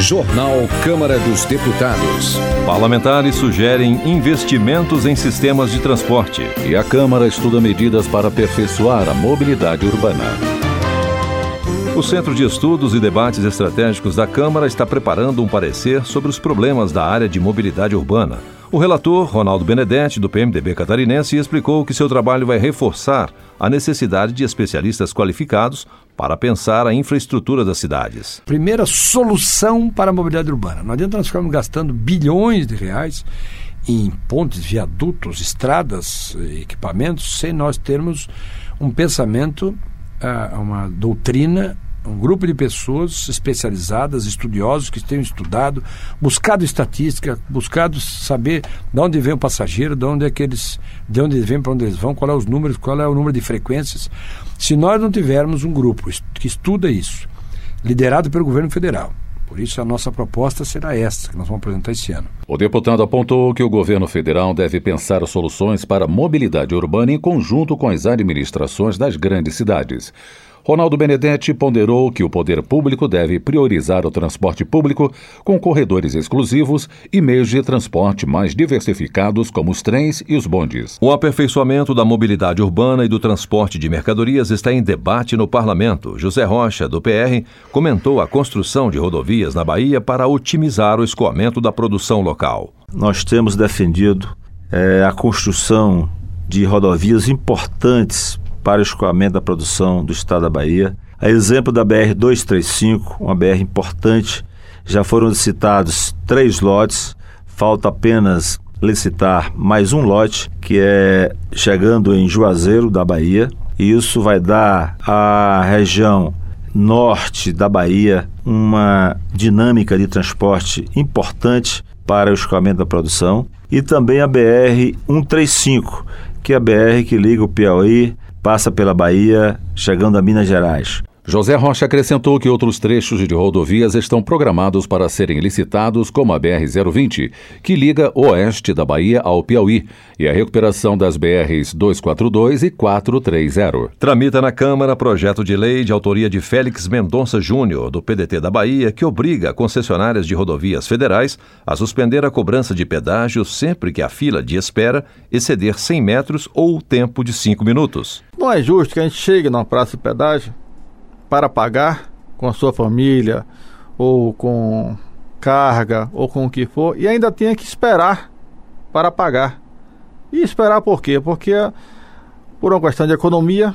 Jornal Câmara dos Deputados. Parlamentares sugerem investimentos em sistemas de transporte e a Câmara estuda medidas para aperfeiçoar a mobilidade urbana. O Centro de Estudos e Debates Estratégicos da Câmara está preparando um parecer sobre os problemas da área de mobilidade urbana. O relator, Ronaldo Benedetti, do PMDB catarinense, explicou que seu trabalho vai reforçar a necessidade de especialistas qualificados para pensar a infraestrutura das cidades. Primeira solução para a mobilidade urbana. Não adianta nós ficarmos gastando bilhões de reais em pontes, viadutos, estradas, equipamentos, sem nós termos um pensamento, uma doutrina, um grupo de pessoas especializadas, estudiosos, que tenham estudado, buscado estatística, buscado saber de onde vem o passageiro, de onde vem, para onde eles vão, qual é os números, qual é o número de frequências. Se nós não tivermos um grupo que estuda isso, liderado pelo governo federal, por isso a nossa proposta será esta, que nós vamos apresentar esse ano. O deputado apontou que o governo federal deve pensar soluções para a mobilidade urbana em conjunto com as administrações das grandes cidades. Ronaldo Benedetti ponderou que o poder público deve priorizar o transporte público com corredores exclusivos e meios de transporte mais diversificados, como os trens e os bondes. O aperfeiçoamento da mobilidade urbana e do transporte de mercadorias está em debate no parlamento. José Rocha, do PR, comentou a construção de rodovias na Bahia para otimizar o escoamento da produção local. Nós temos defendido a construção de rodovias importantes para o escoamento da produção do estado da Bahia. A exemplo da BR-235, uma BR importante, já foram licitados 3 lotes, falta apenas licitar mais um lote, que é chegando em Juazeiro, da Bahia, e isso vai dar à região norte da Bahia uma dinâmica de transporte importante para o escoamento da produção, e também a BR-135, que é a BR que liga o Piauí, passa pela Bahia, chegando a Minas Gerais. José Rocha acrescentou que outros trechos de rodovias estão programados para serem licitados, como a BR-020, que liga o oeste da Bahia ao Piauí, e a recuperação das BRs 242 e 430. Tramita na Câmara projeto de lei de autoria de Félix Mendonça Júnior, do PDT da Bahia, que obriga concessionárias de rodovias federais a suspender a cobrança de pedágio sempre que a fila de espera exceder 100 metros ou o tempo de 5 minutos. Não é justo que a gente chegue numa praça de pedágio para pagar com a sua família, ou com carga, ou com o que for, e ainda tenha que esperar para pagar. E esperar por quê? Porque, por uma questão de economia,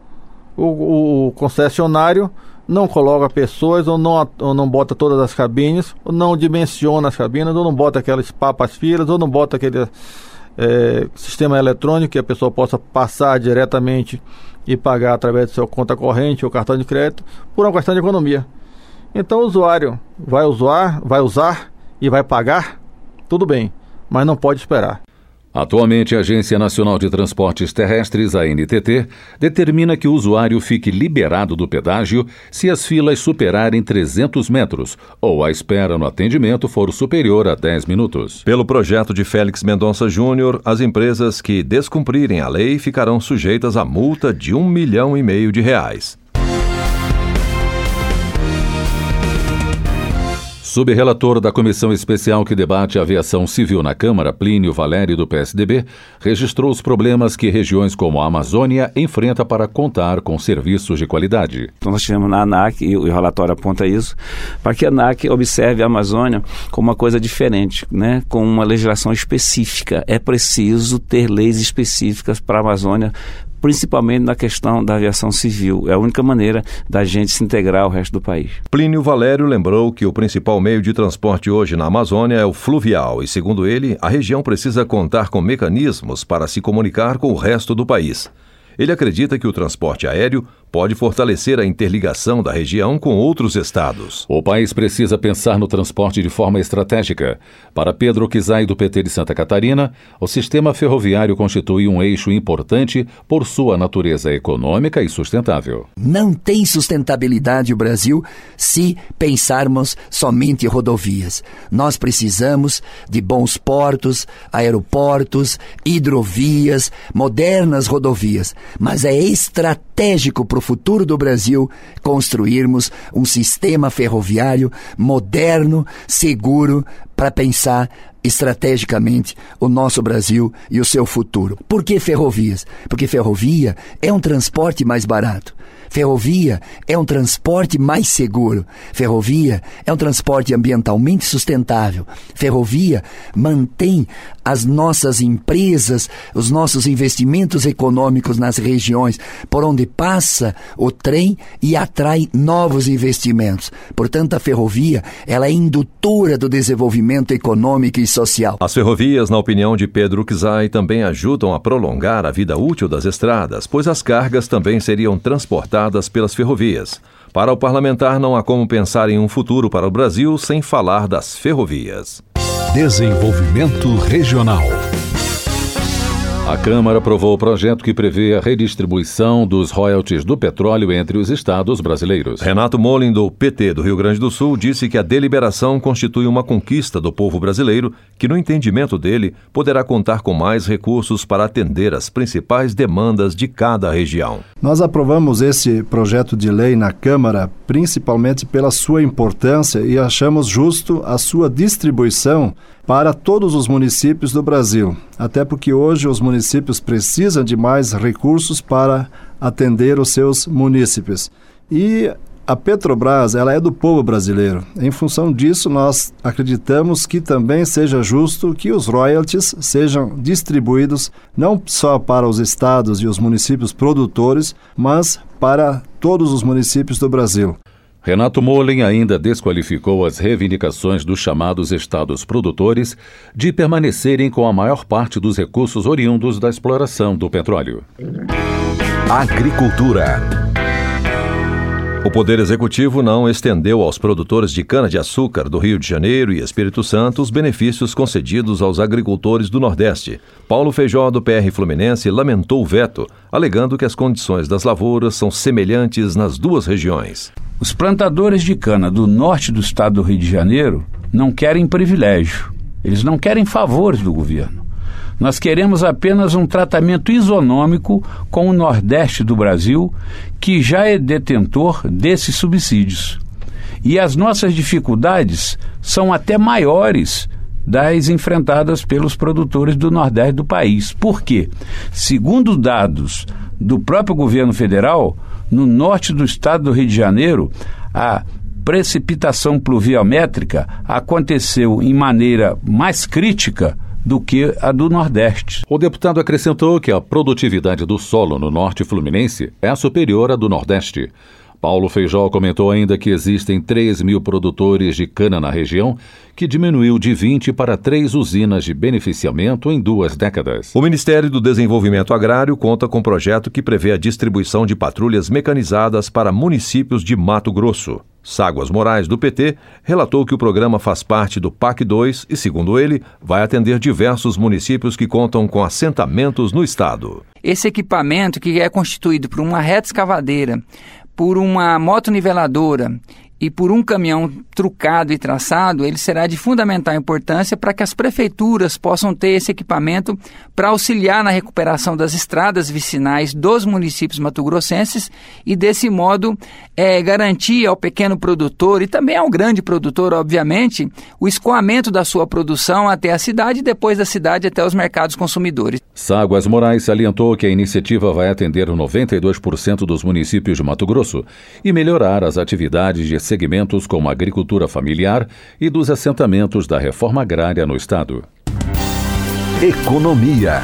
o concessionário não coloca pessoas, ou não bota todas as cabines, ou não dimensiona as cabines, ou não bota aquelas papas filas, ou não bota aquele sistema eletrônico que a pessoa possa passar diretamente e pagar através do seu conta corrente ou cartão de crédito, por uma questão de economia. Então o usuário vai usar e vai pagar, tudo bem, mas não pode esperar. Atualmente, a Agência Nacional de Transportes Terrestres, a ANTT, determina que o usuário fique liberado do pedágio se as filas superarem 300 metros ou a espera no atendimento for superior a 10 minutos. Pelo projeto de Félix Mendonça Júnior, as empresas que descumprirem a lei ficarão sujeitas a multa de R$1,5 milhão de reais. Subrelator da Comissão Especial que debate a aviação civil na Câmara, Plínio Valério, do PSDB, registrou os problemas que regiões como a Amazônia enfrentam para contar com serviços de qualidade. Nós tivemos na ANAC, e o relatório aponta isso, para que a ANAC observe a Amazônia como uma coisa diferente, né? Com uma legislação específica. É preciso ter leis específicas para a Amazônia, principalmente na questão da aviação civil. É a única maneira da gente se integrar ao resto do país. Plínio Valério lembrou que o principal meio de transporte hoje na Amazônia é o fluvial e, segundo ele, a região precisa contar com mecanismos para se comunicar com o resto do país. Ele acredita que o transporte aéreo pode fortalecer a interligação da região com outros estados. O país precisa pensar no transporte de forma estratégica. Para Pedro Kizai, do PT de Santa Catarina, o sistema ferroviário constitui um eixo importante por sua natureza econômica e sustentável. Não tem sustentabilidade o Brasil se pensarmos somente em rodovias. Nós precisamos de bons portos, aeroportos, hidrovias, modernas rodovias. Mas é estratégico estratégico para o futuro do Brasil construirmos um sistema ferroviário moderno, seguro, para pensar estrategicamente o nosso Brasil e o seu futuro. Por que ferrovias? Porque ferrovia é um transporte mais barato. Ferrovia é um transporte mais seguro. Ferrovia é um transporte ambientalmente sustentável. Ferrovia mantém as nossas empresas, os nossos investimentos econômicos nas regiões por onde passa o trem e atrai novos investimentos. Portanto, a ferrovia, ela é indutora do desenvolvimento econômico e social. As ferrovias, na opinião de Pedro Kizai, também ajudam a prolongar a vida útil das estradas, pois as cargas também seriam transportadas pelas ferrovias. Para o parlamentar, não há como pensar em um futuro para o Brasil sem falar das ferrovias. Desenvolvimento Regional. A Câmara aprovou o projeto que prevê a redistribuição dos royalties do petróleo entre os estados brasileiros. Renato Molin, do PT do Rio Grande do Sul, disse que a deliberação constitui uma conquista do povo brasileiro que, no entendimento dele, poderá contar com mais recursos para atender as principais demandas de cada região. Nós aprovamos esse projeto de lei na Câmara principalmente pela sua importância e achamos justo a sua distribuição para todos os municípios do Brasil, até porque hoje os municípios precisam de mais recursos para atender os seus munícipes. E a Petrobras, ela é do povo brasileiro. Em função disso, nós acreditamos que também seja justo que os royalties sejam distribuídos não só para os estados e os municípios produtores, mas para todos os municípios do Brasil. Renato Molin ainda desqualificou as reivindicações dos chamados estados produtores de permanecerem com a maior parte dos recursos oriundos da exploração do petróleo. Agricultura. O Poder Executivo não estendeu aos produtores de cana-de-açúcar do Rio de Janeiro e Espírito Santo os benefícios concedidos aos agricultores do Nordeste. Paulo Feijó, do PR Fluminense, lamentou o veto, alegando que as condições das lavouras são semelhantes nas duas regiões. Os plantadores de cana do norte do estado do Rio de Janeiro não querem privilégio, eles não querem favores do governo. Nós queremos apenas um tratamento isonômico com o Nordeste do Brasil, que já é detentor desses subsídios. E as nossas dificuldades são até maiores das enfrentadas pelos produtores do Nordeste do país. Por quê? Segundo dados do próprio governo federal, no norte do estado do Rio de Janeiro, a precipitação pluviométrica aconteceu em maneira mais crítica do que a do Nordeste. O deputado acrescentou que a produtividade do solo no norte fluminense é superior à do Nordeste. Paulo Feijó comentou ainda que existem 3 mil produtores de cana na região, que diminuiu de 20 para 3 usinas de beneficiamento em 2 décadas. O Ministério do Desenvolvimento Agrário conta com um projeto que prevê a distribuição de patrulhas mecanizadas para municípios de Mato Grosso. Ságuas Moraes, do PT, relatou que o programa faz parte do PAC 2 e, segundo ele, vai atender diversos municípios que contam com assentamentos no estado. Esse equipamento, que é constituído por uma reta escavadeira, por uma motoniveladora e por um caminhão trucado e traçado, ele será de fundamental importância para que as prefeituras possam ter esse equipamento para auxiliar na recuperação das estradas vicinais dos municípios mato-grossenses e, desse modo, garantir ao pequeno produtor e também ao grande produtor, obviamente, o escoamento da sua produção até a cidade e depois da cidade até os mercados consumidores. Ságuas Moraes salientou que a iniciativa vai atender 92% dos municípios de Mato Grosso e melhorar as atividades de segmentos como a agricultura familiar e dos assentamentos da reforma agrária no estado. Economia.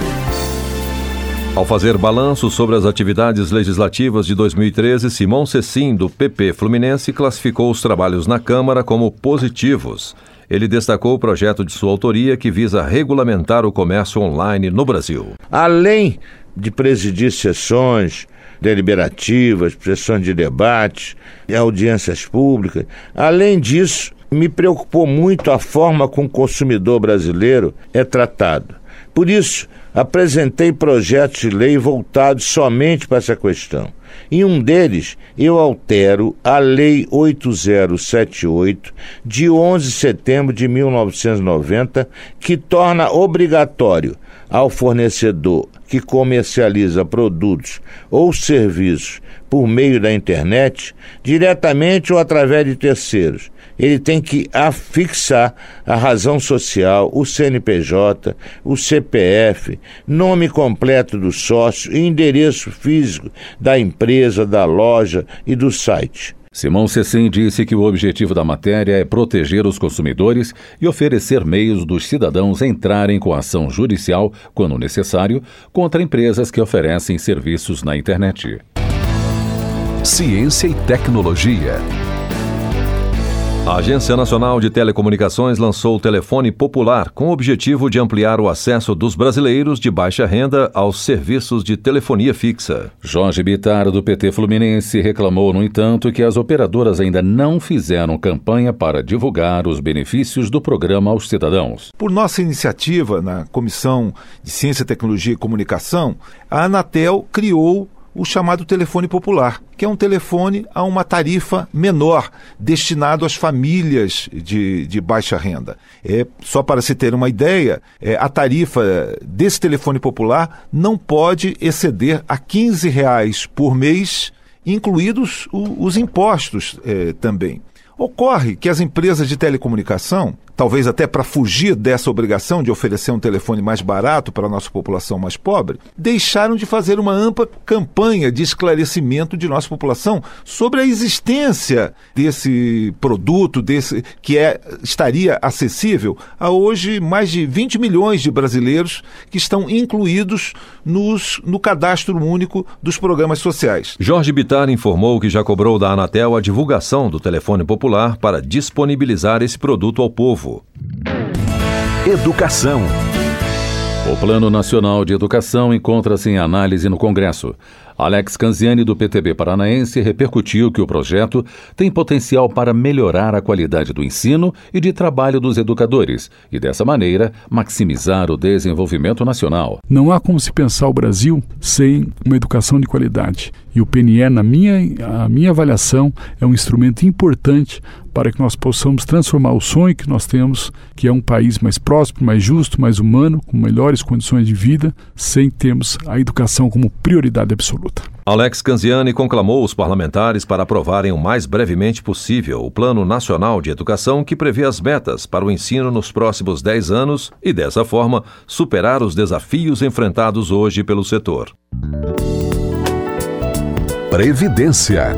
Ao fazer balanço sobre as atividades legislativas de 2013, Simão Cecim, do PP Fluminense, classificou os trabalhos na Câmara como positivos. Ele destacou o projeto de sua autoria que visa regulamentar o comércio online no Brasil. Além de presidir sessões deliberativas, sessões de debate, audiências públicas, além disso, me preocupou muito a forma como o consumidor brasileiro é tratado. Por isso, apresentei projetos de lei voltados somente para essa questão. Em um deles, eu altero a Lei 8078, de 11 de setembro de 1990, que torna obrigatório ao fornecedor que comercializa produtos ou serviços por meio da internet, diretamente ou através de terceiros. Ele tem que afixar a razão social, o CNPJ, o CPF, nome completo do sócio e endereço físico da empresa, da loja e do site. Simão Cecim disse que o objetivo da matéria é proteger os consumidores e oferecer meios dos cidadãos entrarem com ação judicial, quando necessário, contra empresas que oferecem serviços na internet. Ciência e tecnologia. A Agência Nacional de Telecomunicações lançou o telefone popular com o objetivo de ampliar o acesso dos brasileiros de baixa renda aos serviços de telefonia fixa. Jorge Bittar, do PT Fluminense, reclamou, no entanto, que as operadoras ainda não fizeram campanha para divulgar os benefícios do programa aos cidadãos. Por nossa iniciativa na Comissão de Ciência, Tecnologia e Comunicação, a Anatel criou o chamado telefone popular, que é um telefone a uma tarifa menor, destinado às famílias de baixa renda. Só para se ter uma ideia, a tarifa desse telefone popular não pode exceder a R$15 por mês, incluídos os impostos também. Ocorre que as empresas de telecomunicação, talvez até para fugir dessa obrigação de oferecer um telefone mais barato para a nossa população mais pobre, deixaram de fazer uma ampla campanha de esclarecimento de nossa população sobre a existência desse produto, que estaria acessível a hoje mais de 20 milhões de brasileiros que estão incluídos no cadastro único dos programas sociais. Jorge Bittar informou que já cobrou da Anatel a divulgação do telefone popular para disponibilizar esse produto ao povo. Educação. O Plano Nacional de Educação encontra-se em análise no Congresso. Alex Canziani, do PTB paranaense, repercutiu que o projeto tem potencial para melhorar a qualidade do ensino e de trabalho dos educadores e, dessa maneira, maximizar o desenvolvimento nacional. Não há como se pensar o Brasil sem uma educação de qualidade. E o PNE, a minha avaliação, é um instrumento importante para que nós possamos transformar o sonho que nós temos, que é um país mais próspero, mais justo, mais humano, com melhores condições de vida, sem termos a educação como prioridade absoluta. Alex Canziani conclamou os parlamentares para aprovarem o mais brevemente possível o Plano Nacional de Educação, que prevê as metas para o ensino nos próximos 10 anos e, dessa forma, superar os desafios enfrentados hoje pelo setor. Previdência.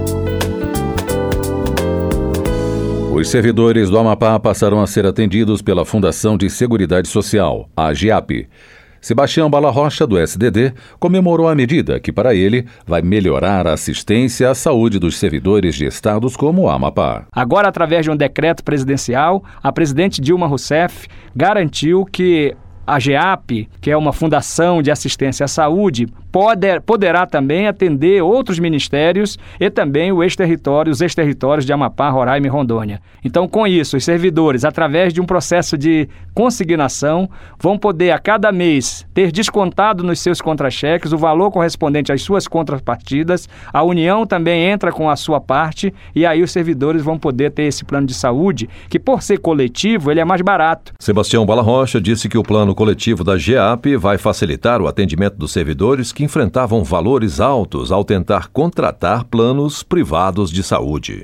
Os servidores do Amapá passarão a ser atendidos pela Fundação de Seguridade Social, a GEAP. Sebastião Bala Rocha, do SDD, comemorou a medida que, para ele, vai melhorar a assistência à saúde dos servidores de estados como o Amapá. Agora, através de um decreto presidencial, a presidente Dilma Rousseff garantiu que a GEAP, que é uma fundação de assistência à saúde, poderá também atender outros ministérios e também os ex-territórios de Amapá, Roraima e Rondônia. Então, com isso, os servidores, através de um processo de consignação, vão poder a cada mês ter descontado nos seus contra-cheques o valor correspondente às suas contrapartidas. A União também entra com a sua parte e aí os servidores vão poder ter esse plano de saúde, que por ser coletivo, ele é mais barato. Sebastião Bala Rocha disse que o plano coletivo da GEAP vai facilitar o atendimento dos servidores que enfrentavam valores altos ao tentar contratar planos privados de saúde.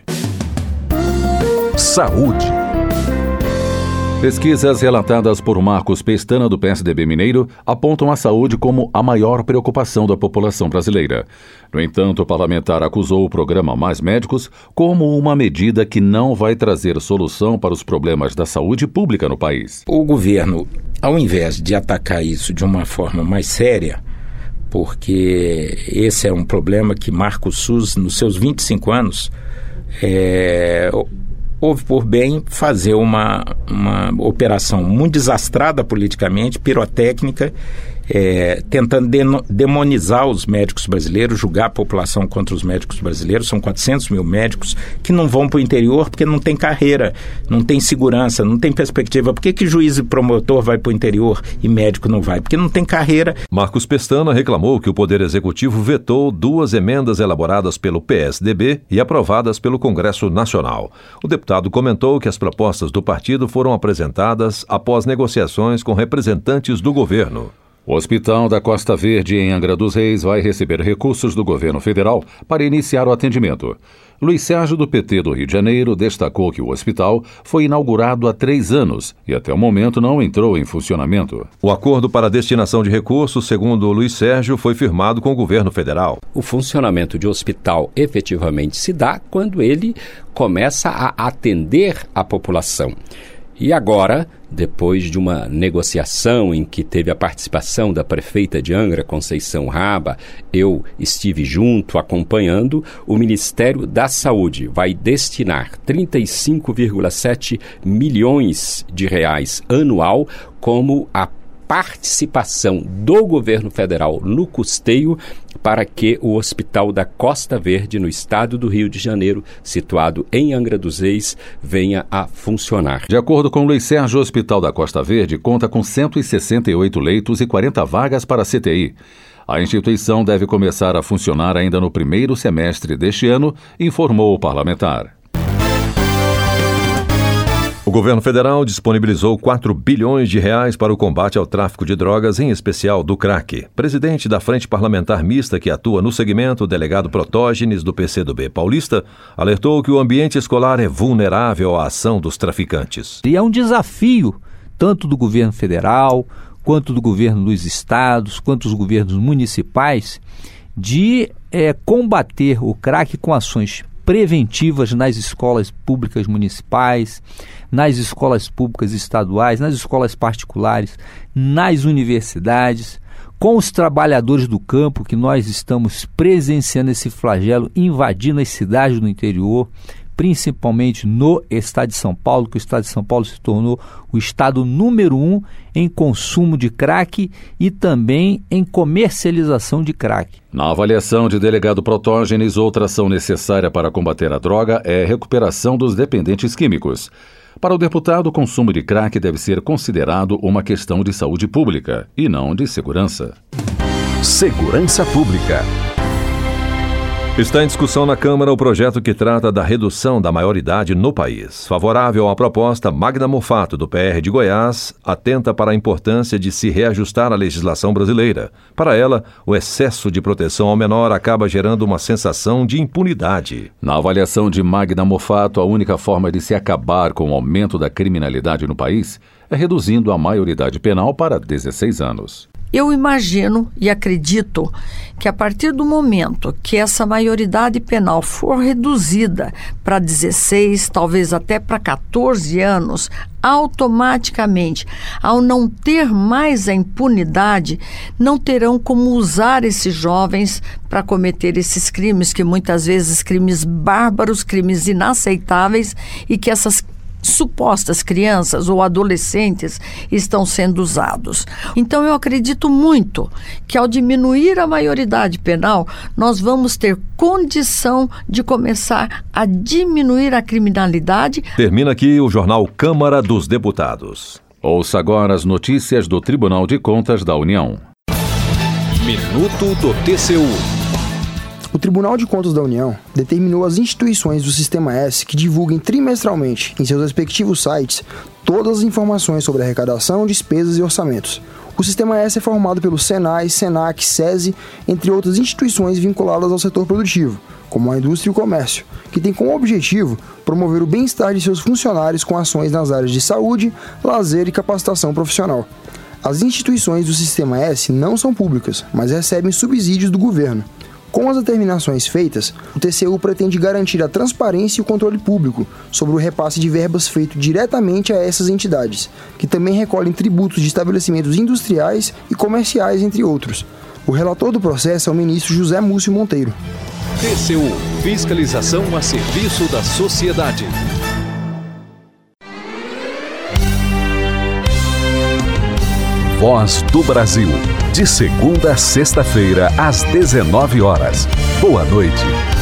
Saúde. Pesquisas relatadas por Marcos Pestana, do PSDB Mineiro, apontam a saúde como a maior preocupação da população brasileira. No entanto, o parlamentar acusou o programa Mais Médicos como uma medida que não vai trazer solução para os problemas da saúde pública no país. O governo, ao invés de atacar isso de uma forma mais séria, porque esse é um problema que marca o SUS nos seus 25 anos, houve por bem fazer uma operação muito desastrada politicamente, pirotécnica, tentando demonizar os médicos brasileiros, julgar a população contra os médicos brasileiros. São 400 mil médicos que não vão para o interior porque não tem carreira, não tem segurança, não tem perspectiva. Por que juiz e promotor vai para o interior e médico não vai? Porque não tem carreira. Marcos Pestana reclamou que o Poder Executivo vetou 2 emendas elaboradas pelo PSDB e aprovadas pelo Congresso Nacional. O deputado comentou que as propostas do partido foram apresentadas após negociações com representantes do governo. O Hospital da Costa Verde, em Angra dos Reis, vai receber recursos do governo federal para iniciar o atendimento. Luiz Sérgio, do PT do Rio de Janeiro, destacou que o hospital foi inaugurado há 3 anos e até o momento não entrou em funcionamento. O acordo para a destinação de recursos, segundo Luiz Sérgio, foi firmado com o governo federal. O funcionamento de hospital efetivamente se dá quando ele começa a atender a população. E agora, depois de uma negociação em que teve a participação da prefeita de Angra, Conceição Raba, eu estive junto acompanhando, o Ministério da Saúde vai destinar 35,7 milhões de reais anual como a participação do governo federal no custeio para que o Hospital da Costa Verde, no estado do Rio de Janeiro, situado em Angra dos Reis, venha a funcionar. De acordo com Luiz Sérgio, o Hospital da Costa Verde conta com 168 leitos e 40 vagas para CTI. A instituição deve começar a funcionar ainda no primeiro semestre deste ano, informou o parlamentar. O governo federal disponibilizou 4 bilhões de reais para o combate ao tráfico de drogas, em especial do crack. Presidente da Frente Parlamentar Mista, que atua no segmento, o delegado Protógenes, do PCdoB paulista, alertou que o ambiente escolar é vulnerável à ação dos traficantes. E é um desafio, tanto do governo federal, quanto do governo dos estados, quanto dos governos municipais, de combater o crack com ações preventivas nas escolas públicas municipais, nas escolas públicas estaduais, nas escolas particulares, nas universidades, com os trabalhadores do campo, que nós estamos presenciando esse flagelo invadindo as cidades do interior, principalmente no estado de São Paulo, que o estado de São Paulo se tornou o estado número 1 em consumo de crack e também em comercialização de crack. Na avaliação de delegado Protógenes, outra ação necessária para combater a droga é a recuperação dos dependentes químicos. Para o deputado, o consumo de crack deve ser considerado uma questão de saúde pública e não de segurança. Segurança Pública. Está em discussão na Câmara o projeto que trata da redução da maioridade no país. Favorável à proposta, Magda Mofato, do PR de Goiás, atenta para a importância de se reajustar a legislação brasileira. Para ela, o excesso de proteção ao menor acaba gerando uma sensação de impunidade. Na avaliação de Magda Mofato, a única forma de se acabar com o aumento da criminalidade no país é reduzindo a maioridade penal para 16 anos. Eu imagino e acredito que a partir do momento que essa maioridade penal for reduzida para 16, talvez até para 14 anos, automaticamente, ao não ter mais a impunidade, não terão como usar esses jovens para cometer esses crimes, que muitas vezes crimes bárbaros, crimes inaceitáveis, e que essas supostas crianças ou adolescentes estão sendo usados. Então eu acredito muito que ao diminuir a maioridade penal, nós vamos ter condição de começar a diminuir a criminalidade. Termina aqui o Jornal Câmara dos Deputados. Ouça agora as notícias do Tribunal de Contas da União. Minuto do TCU. O Tribunal de Contas da União determinou às instituições do Sistema S que divulguem trimestralmente em seus respectivos sites todas as informações sobre arrecadação, despesas e orçamentos. O Sistema S é formado pelo Senai, Senac, SESI, entre outras instituições vinculadas ao setor produtivo, como a indústria e o comércio, que tem como objetivo promover o bem-estar de seus funcionários com ações nas áreas de saúde, lazer e capacitação profissional. As instituições do Sistema S não são públicas, mas recebem subsídios do governo. Com as determinações feitas, o TCU pretende garantir a transparência e o controle público sobre o repasse de verbas feito diretamente a essas entidades, que também recolhem tributos de estabelecimentos industriais e comerciais, entre outros. O relator do processo é o ministro José Múcio Monteiro. TCU – Fiscalização a serviço da sociedade. Voz do Brasil. De segunda a sexta-feira, às 19 horas. Boa noite.